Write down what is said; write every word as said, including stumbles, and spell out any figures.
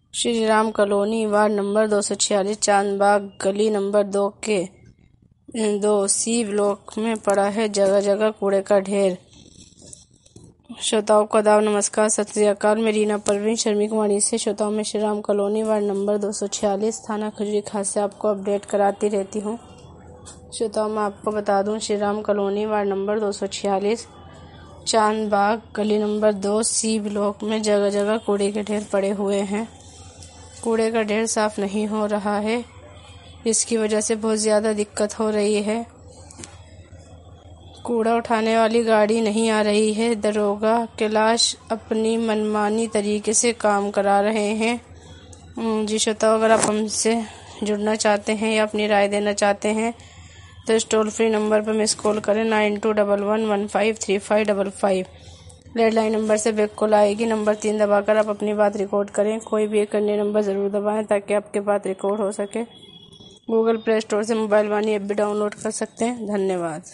Shri Ram colony ward number दो सौ छियालीस चांदबाग गली नंबर दो के दो सी ब्लॉक में पड़ा है जगह जगह कूड़े का ढेर। श्रोताओं को आदाब, नमस्कार, सत श्री अकाल। मैं रीना परवीन शर्मिक वाणी से श्रोताओं में Shri Ram colony ward number दो सौ छियालीस थाना खजूरी खास से आपको अपडेट कराती रहती हूँ। श्रोताओं मैं आपको बता दूं, Shri Ram colony ward number दो सौ छियालीस चांदबाग गली नंबर दो सी ब्लॉक में जगह जगह कूड़े के ढेर पड़े हुए हैं। कूड़े का ढेर साफ नहीं हो रहा है, इसकी वजह से बहुत ज़्यादा दिक्कत हो रही है। कूड़ा उठाने वाली गाड़ी नहीं आ रही है। दरोगा कैलाश अपनी मनमानी तरीके से काम करा रहे हैं। जी श्रोताओ, अगर आप हमसे जुड़ना चाहते हैं या अपनी राय देना चाहते हैं तो इस टोल फ्री नंबर पर मिस कॉल करें nine two double one one five three five double five. Landline number से बैक कॉल आएगी। नंबर तीन दबाकर आप अपनी बात रिकॉर्ड करें। कोई भी एक अन्य नंबर ज़रूर दबाएं ताकि आपकी बात रिकॉर्ड हो सके। गूगल प्ले स्टोर से मोबाइल वाणी ऐप भी डाउनलोड कर सकते हैं। धन्यवाद।